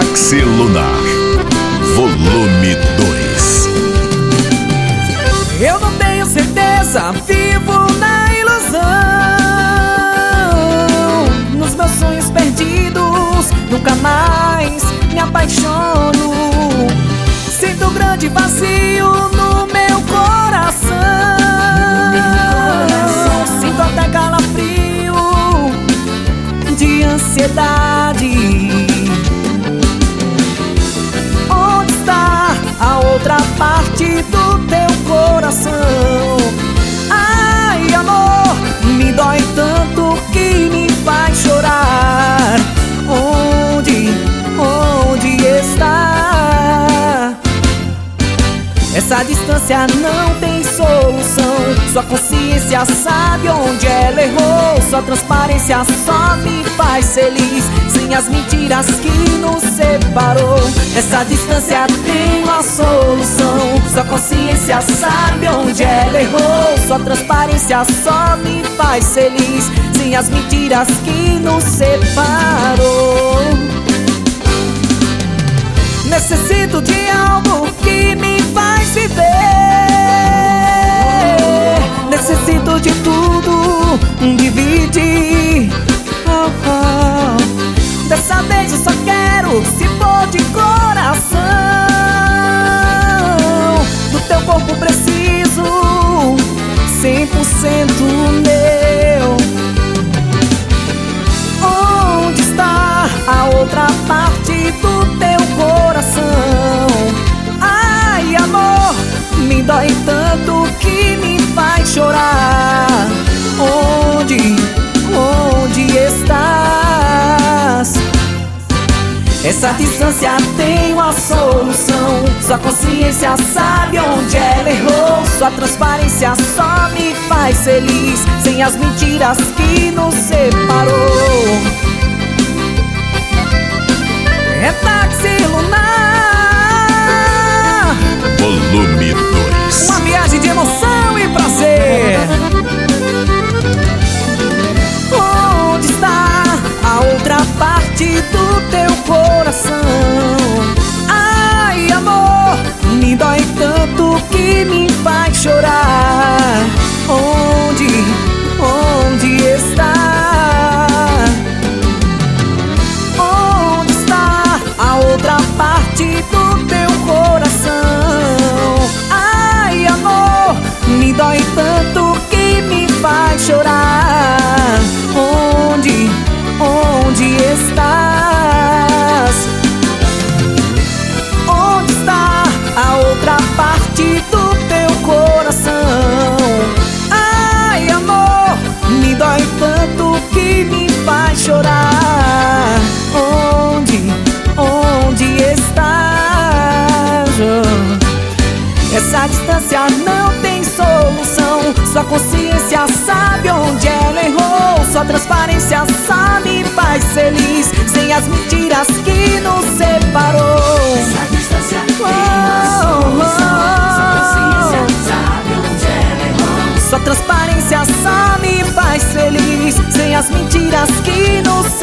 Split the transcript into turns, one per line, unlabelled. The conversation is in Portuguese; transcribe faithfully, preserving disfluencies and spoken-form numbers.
Táxi Lunar, volume dois.
Eu não tenho certeza, vivo na ilusão. Nos meus sonhos perdidos, nunca mais me apaixono. Sinto um grande vazio no meu coração. Sinto até calafrio de ansiedade. Onde está a outra parte do teu coração? Ai, amor, me dói tanto que me faz chorar. Onde, onde está? Essa distância não tem solução. Sua consciência sabe onde ela errou. Sua transparência só me faz feliz, sem as mentiras que nos separou. Essa distância tem uma solução. Sua consciência sabe onde ela errou. Sua transparência só me faz feliz, sem as mentiras que nos separou. Necessito de algo que me faz viver. Necessito de tudo, dividir. Oh, oh. Dessa vez eu só quero, se for de coração. Do teu corpo preciso, cem por cento meu. Onde está a outra parte do teu coração? Ai, amor, me dói tanto que me faz chorar. Onde, onde estás? Essa distância tem uma solução. Sua consciência sabe onde ela errou. Sua transparência só me faz feliz, sem as mentiras que nos separou. É Táxi Lunar,
volume dois.
uma viagem de emoção e prazer. Onde está a outra parte do teu coração? Ai, amor, me dói tanto que me faz chorar. Onde, onde está? Onde está a outra parte do teu coração? Ai, amor, me dói tanto que me faz chorar. Onde, onde estás? Onde está a outra parte do teu coração? Ai, amor, me dói tanto que me faz chorar. Onde, onde estás? Essa distância não tem solução. Sua consciência sabe onde ela errou. Sua transparência só me faz feliz, sem as mentiras que nos separou.
Essa distância tem uma solução. Sua consciência sabe onde ela errou.
Sua transparência só me faz feliz, sem as mentiras que nos